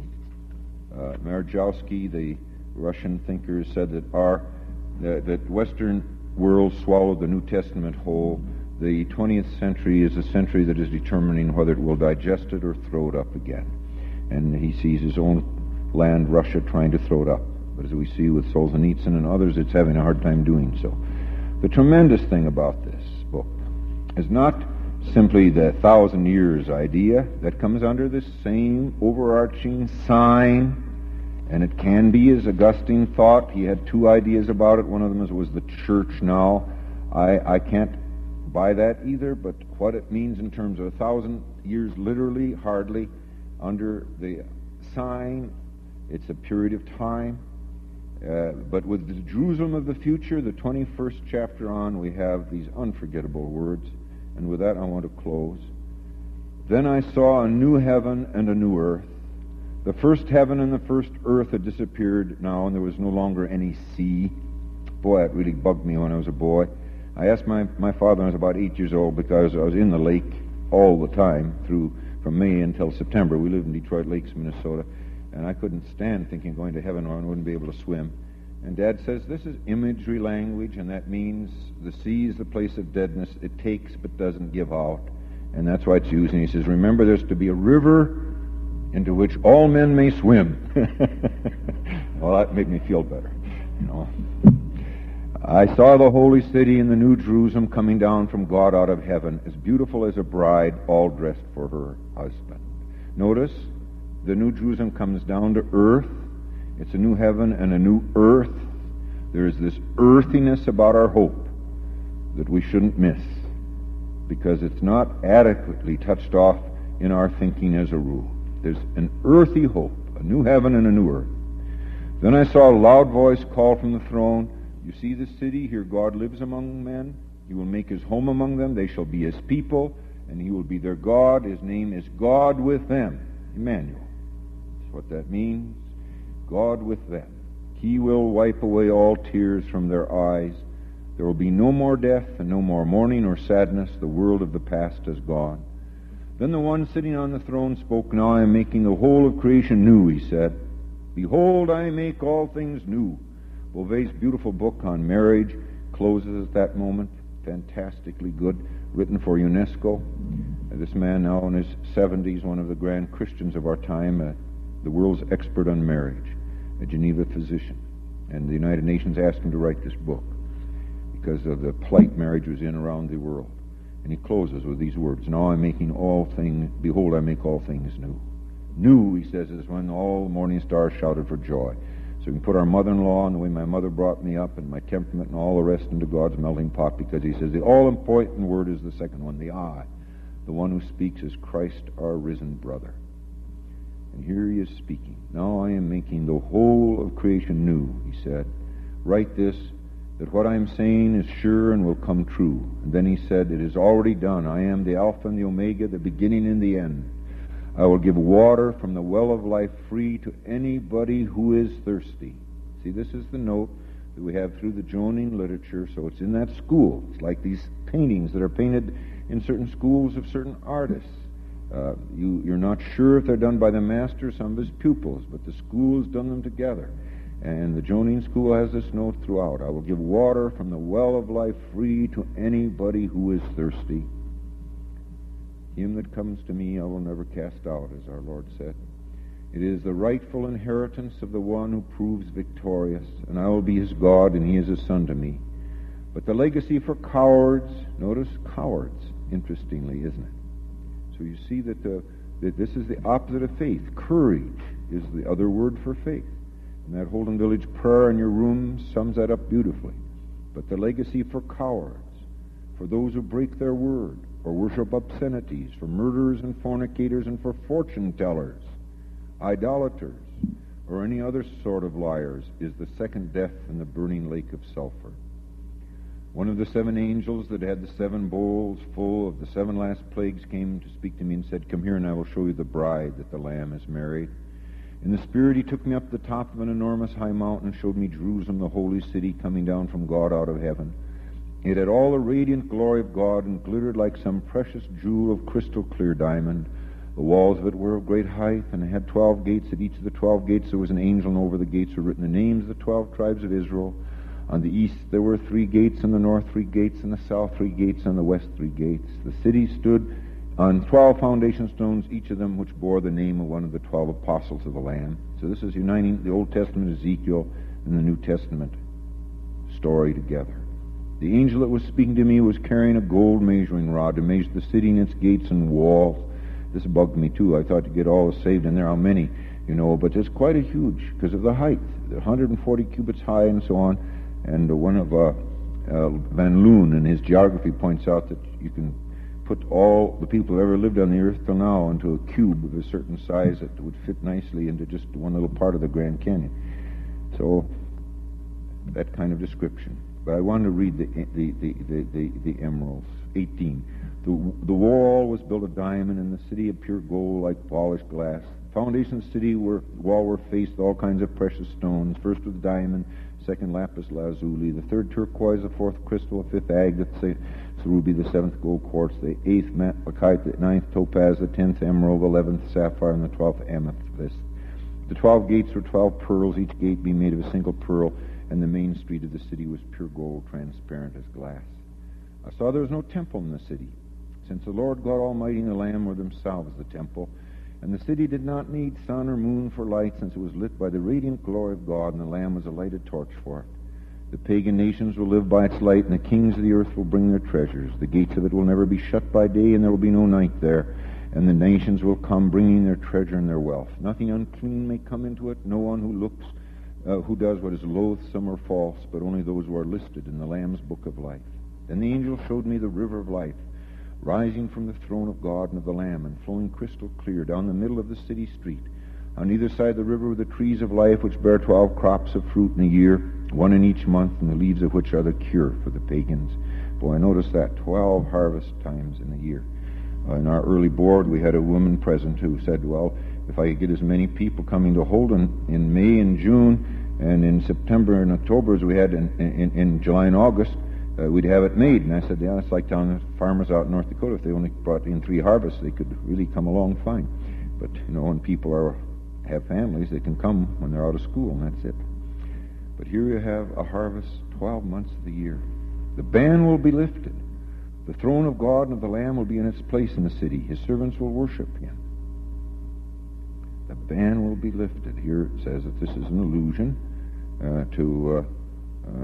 Uh, Merejkovsky, the Russian thinker, said that our uh, that Western world swallowed the New Testament whole. The twentieth century is a century that is determining whether it will digest it or throw it up again. And he sees his own land, Russia, trying to throw it up. But as we see with Solzhenitsyn and others, it's having a hard time doing so. The tremendous thing about this book is not simply the thousand years idea that comes under this same overarching sign, and it can be, as Augustine thought. He had two ideas about it. One of them was the church now. I, I can't buy that either, but what it means in terms of a thousand years, literally, hardly, under the sign, it's a period of time. Uh, but with the Jerusalem of the future, the twenty-first chapter on, we have these unforgettable words. And with that, I want to close. Then I saw a new heaven and a new earth. The first heaven and the first earth had disappeared now, and there was no longer any sea. Boy, that really bugged me when I was a boy. I asked my, my father when I was about eight years old, because I was in the lake all the time, through from May until September. We lived in Detroit Lakes, Minnesota, and I couldn't stand thinking going to heaven or I wouldn't be able to swim. And Dad says, this is imagery language, and that means the sea is the place of deadness. It takes but doesn't give out. And that's why it's used. And he says, remember, there's to be a river into which all men may swim. Well, that made me feel better, you know. I saw the holy city and the new Jerusalem coming down from God out of heaven, as beautiful as a bride, all dressed for her husband. Notice, the new Jerusalem comes down to earth. It's a new heaven and a new earth. There is this earthiness about our hope that we shouldn't miss, because it's not adequately touched off in our thinking as a rule. There's an earthy hope, a new heaven and a new earth. Then I saw a loud voice call from the throne, "You see this city? Here God lives among men. He will make his home among them. They shall be his people, and he will be their God. His name is God with them." Emmanuel. That's what that means. God with them. He will wipe away all tears from their eyes. There will be no more death and no more mourning or sadness. The world of the past has gone. Then the one sitting on the throne spoke, "Now I am making the whole of creation new," he said. "Behold, I make all things new." Beauvais' beautiful book on marriage closes at that moment. Fantastically good, written for UNESCO. Uh, this man, now in his seventies, one of the grand Christians of our time, uh, the world's expert on marriage, a Geneva physician. And the United Nations asked him to write this book because of the plight marriage was in around the world. And he closes with these words, "Now I'm making all things, behold, I make all things new." New, he says, is when all the morning stars shouted for joy. So we can put our mother-in-law and the way my mother brought me up and my temperament and all the rest into God's melting pot, because he says the all-important word is the second one, the I. The one who speaks is Christ, our risen brother. And here he is speaking. "Now I am making the whole of creation new," he said. "Write this, that what I am saying is sure and will come true." And then he said, "It is already done. I am the Alpha and the Omega, the beginning and the end. I will give water from the well of life free to anybody who is thirsty." See, this is the note that we have through the Jonin literature, so it's in that school. It's like these paintings that are painted in certain schools of certain artists. Uh, you, you're not sure if they're done by the master or some of his pupils, but the school has done them together. And the Jonin school has this note throughout. "I will give water from the well of life free to anybody who is thirsty. Him that comes to me I will never cast out," as our Lord said. "It is the rightful inheritance of the one who proves victorious, and I will be his God, and he is a son to me. But the legacy for cowards," notice cowards, interestingly, isn't it? So you see that, the, that this is the opposite of faith. Courage is the other word for faith. And that Holden Village prayer in your room sums that up beautifully. But the legacy for cowards, for those who break their word, or worship obscenities, for murderers and fornicators, and for fortune-tellers, idolaters, or any other sort of liars, is the second death in the burning lake of sulfur. One of the seven angels that had the seven bowls full of the seven last plagues came to speak to me and said, "Come here and I will show you the bride that the Lamb has married." In the Spirit he took me up the top of an enormous high mountain and showed me Jerusalem, the holy city, coming down from God out of heaven. It had all the radiant glory of God and glittered like some precious jewel of crystal clear diamond. The walls of it were of great height, and it had twelve gates. At each of the twelve gates there was an angel, and over the gates were written the names of the twelve tribes of Israel. On the east there were three gates, on the north three gates, on the south three gates, on the west three gates. The city stood on twelve foundation stones, each of them which bore the name of one of the twelve apostles of the Lamb. So this is uniting the Old Testament Ezekiel and the New Testament story together. The angel that was speaking to me was carrying a gold measuring rod to measure the city and its gates and walls. This bugged me too. I thought to get all saved in there, how many, you know, but it's quite a huge, because of the height, one hundred forty cubits high and so on. And uh, one of uh, uh, Van Loon in his geography points out that you can put all the people who ever lived on the earth till now into a cube of a certain size that would fit nicely into just one little part of the Grand Canyon. So, that kind of description. But I want to read the the, the, the, the, the emeralds. eighteen. The, the wall was built of diamond, and the city of pure gold like polished glass. The foundation of the city were, wall were faced with all kinds of precious stones. First was diamond, second lapis lazuli, the third turquoise, the fourth crystal, the fifth agate, the ruby, the seventh gold quartz, the eighth malachite, the ninth topaz, the tenth emerald, the eleventh sapphire, and the twelfth amethyst. The twelve gates were twelve pearls, each gate being made of a single pearl, and the main street of the city was pure gold, transparent as glass. I saw there was no temple in the city, since the Lord God Almighty and the Lamb were themselves the temple, and the city did not need sun or moon for light, since it was lit by the radiant glory of God, and the Lamb was a lighted torch for it. The pagan nations will live by its light, and the kings of the earth will bring their treasures. The gates of it will never be shut by day, and there will be no night there. And the nations will come bringing their treasure and their wealth. Nothing unclean may come into it, no one who looks Uh, who does what is loathsome or false, but only those who are listed in the Lamb's book of life. Then the angel showed me the river of life, rising from the throne of God and of the Lamb, and flowing crystal clear down the middle of the city street. On either side of the river were the trees of life, which bear twelve crops of fruit in a year, one in each month, and the leaves of which are the cure for the pagans. Boy, I noticed that, twelve harvest times in a year. Uh, in our early board, we had a woman present who said, well, if I could get as many people coming to Holden in May and June, and in September and October as we had in, in, in July and August, uh, we'd have it made. And I said, yeah, it's like telling the farmers out in North Dakota, if they only brought in three harvests, they could really come along fine. But, you know, when people are have families, they can come when they're out of school, and that's it. But here you have a harvest twelve months of the year. The ban will be lifted. The throne of God and of the Lamb will be in its place in the city. His servants will worship him. The ban will be lifted. Here it says that this is an allusion uh, to uh,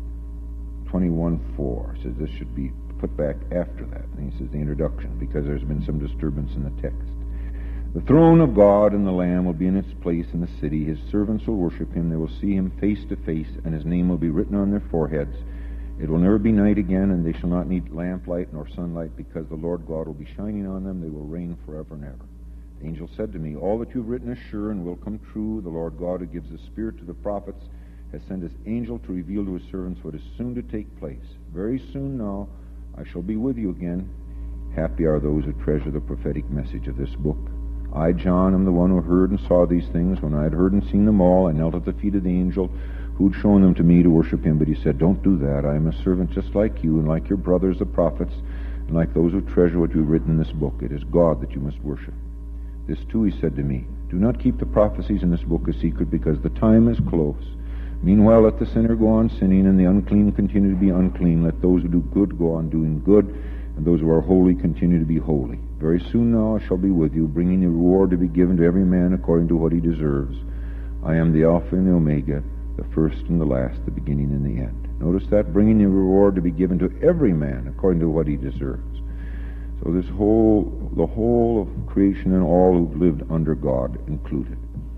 uh, twenty-one four. It says this should be put back after that. And he says the introduction, because there's been some disturbance in the text. The throne of God and the Lamb will be in its place in the city. His servants will worship him. They will see him face to face, and his name will be written on their foreheads. It will never be night again, and they shall not need lamplight nor sunlight, because the Lord God will be shining on them. They will reign forever and ever. The angel said to me, all that you have written is sure and will come true. The Lord God, who gives the Spirit to the prophets, has sent his angel to reveal to his servants what is soon to take place. Very soon now I shall be with you again. Happy are those who treasure the prophetic message of this book. I, John, am the one who heard and saw these things. When I had heard and seen them all, I knelt at the feet of the angel who'd shown them to me to worship him. But he said, don't do that. I am a servant just like you, and like your brothers, the prophets, and like those who treasure what you've written in this book. It is God that you must worship. This too he said to me, do not keep the prophecies in this book a secret, because the time is close. Meanwhile, let the sinner go on sinning, and the unclean continue to be unclean. Let those who do good go on doing good, and those who are holy continue to be holy. Very soon now I shall be with you, bringing the reward to be given to every man according to what he deserves. I am the Alpha and the Omega, the first and the last, the beginning and the end. Notice that, bringing the reward to be given to every man according to what he deserves. So this whole, the whole of creation and all who've lived under God included.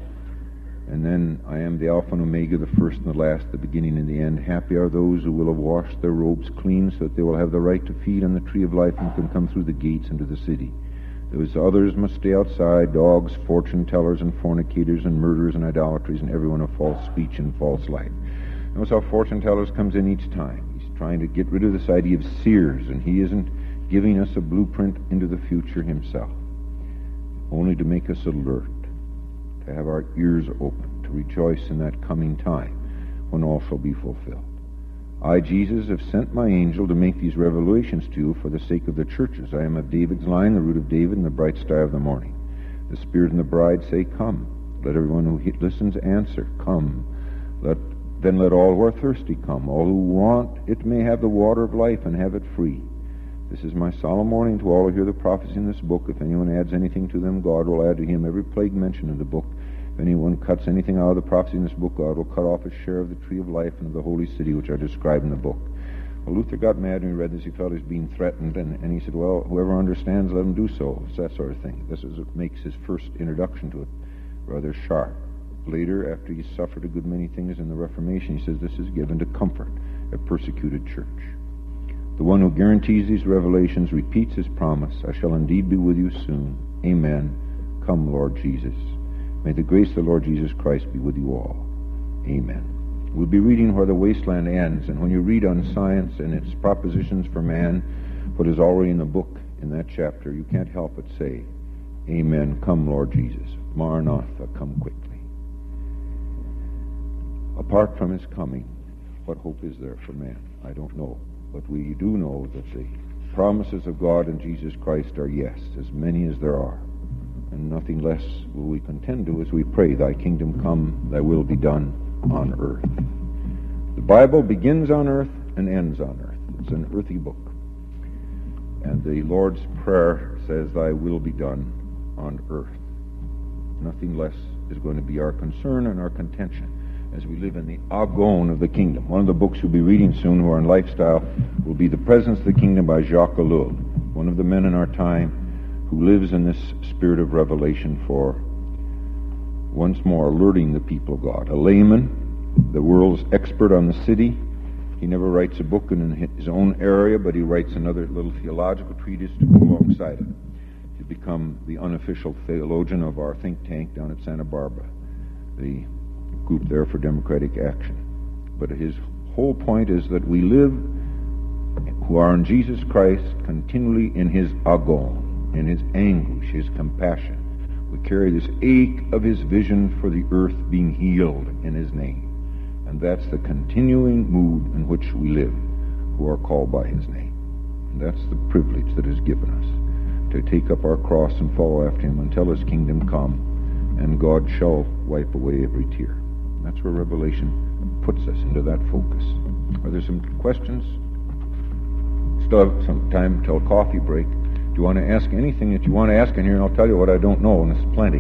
And then, I am the Alpha and Omega, the first and the last, the beginning and the end. Happy are those who will have washed their robes clean, so that they will have the right to feed on the tree of life and can come through the gates into the city. Those others must stay outside, dogs, fortune tellers, and fornicators, and murderers, and idolatries, and everyone of false speech and false life. Notice how fortune tellers comes in each time. He's trying to get rid of this idea of seers, and he isn't giving us a blueprint into the future himself, only to make us alert, to have our ears open, to rejoice in that coming time when all shall be fulfilled. I, Jesus, have sent my angel to make these revelations to you for the sake of the churches. I am of David's line, the root of David, and the bright star of the morning. The Spirit and the bride say, come. Let everyone who listens answer, come. Let, then let all who are thirsty come. All who want it may have the water of life and have it free. This is my solemn warning to all who hear the prophecy in this book. If anyone adds anything to them, God will add to him every plague mentioned in the book. If anyone cuts anything out of the prophecy in this book, God will cut off his share of the tree of life and of the holy city, which are described in the book. Well, Luther got mad when he read this. He felt he was being threatened, and, and he said, well, whoever understands, let him do so. It's that sort of thing. This is what makes his first introduction to it rather sharp. Later, after he suffered a good many things in the Reformation, he says this is given to comfort a persecuted church. The one who guarantees these revelations repeats his promise, I shall indeed be with you soon. Amen. Come, Lord Jesus. May the grace of the Lord Jesus Christ be with you all. Amen. We'll be reading Where the Wasteland Ends, and when you read on science and its propositions for man, what is already in the book in that chapter, you can't help but say, Amen. Come, Lord Jesus. Maranatha, come quickly. Apart from his coming, what hope is there for man? I don't know. But we do know that the promises of God in Jesus Christ are yes, as many as there are. And nothing less will we contend to as we pray, Thy kingdom come, Thy will be done on earth. The Bible begins on earth and ends on earth. It's an earthy book. And the Lord's Prayer says, Thy will be done on earth. Nothing less is going to be our concern and our contention as we live in the agon of the kingdom. One of the books you'll be reading soon, who are in lifestyle, will be The Presence of the Kingdom by Jacques Ellul, one of the men in our time who lives in this spirit of revelation for, once more, alerting the people of God. A layman, the world's expert on the city, He never writes a book in his own area, but he writes another little theological treatise to go alongside it, to become the unofficial theologian of our think tank down at Santa Barbara, the group there for democratic action. But his whole point is that we live, who are in Jesus Christ, continually in his agon, in his anguish, his compassion. We carry this ache of his vision for the earth being healed in his name. And that's the continuing mood in which we live, who are called by his name. And that's the privilege that is given us, to take up our cross and follow after him until his kingdom come, and God shall wipe away every tear. That's where Revelation puts us, into that focus. Are there some questions? Still have some time till coffee break. Do you want to ask anything that you want to ask in here, and I'll tell you what I don't know, and it's plenty.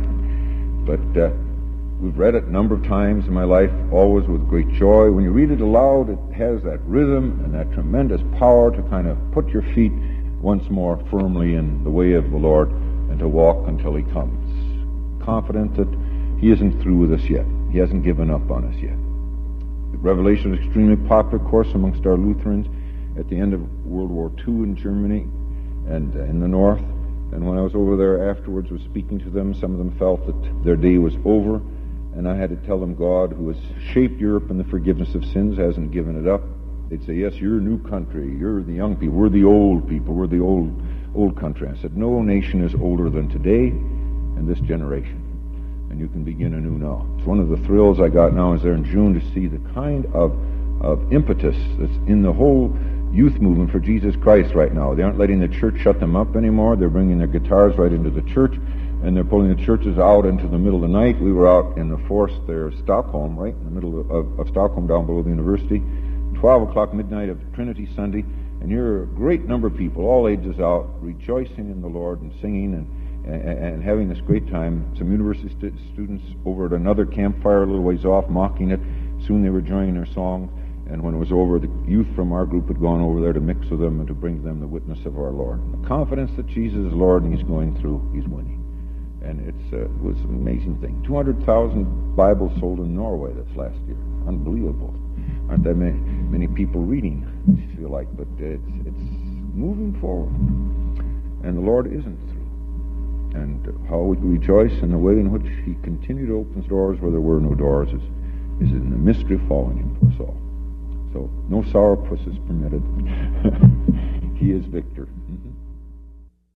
But uh, we've read it a number of times in my life, always with great joy. When you read it aloud, it has that rhythm and that tremendous power to kind of put your feet once more firmly in the way of the Lord and to walk until he comes. Confident that he isn't through with us yet. He hasn't given up on us yet. Revelation is extremely popular, of course, amongst our Lutherans at the end of World War Two in Germany and uh, in the North. And when I was over there afterwards, was speaking to them, some of them felt that their day was over. And I had to tell them God, who has shaped Europe in the forgiveness of sins, hasn't given it up. They'd say, yes, you're a new country. You're the young people. We're the old people. We're the old old country. I said, no nation is older than today and this generation. And you can begin anew now. It's one of the thrills I got now, I was there in June, to see the kind of, of impetus that's in the whole youth movement for Jesus Christ right now. They aren't letting the church shut them up anymore. They're bringing their guitars right into the church, and they're pulling the churches out into the middle of the night. We were out in the forest there, Stockholm, right in the middle of, of, of Stockholm, down below the university, twelve o'clock midnight of Trinity Sunday, and here are a great number of people, all ages out, rejoicing in the Lord and singing and, and, and having this great time. Some university st- students over at another campfire a little ways off, mocking it. Soon they were joining their song, and when it was over, the youth from our group had gone over there to mix with them and to bring them the witness of our Lord. The confidence that Jesus is Lord and he's going through, he's winning. And it's, uh, it was an amazing thing. two hundred thousand Bibles sold in Norway this last year. Unbelievable. Aren't that many, many people reading, I feel like, but it's, it's moving forward. And the Lord isn't through. And how we rejoice in the way in which he continued to open doors where there were no doors is, is in the mystery of following him for us all. So no sourpuss is permitted. He is victor.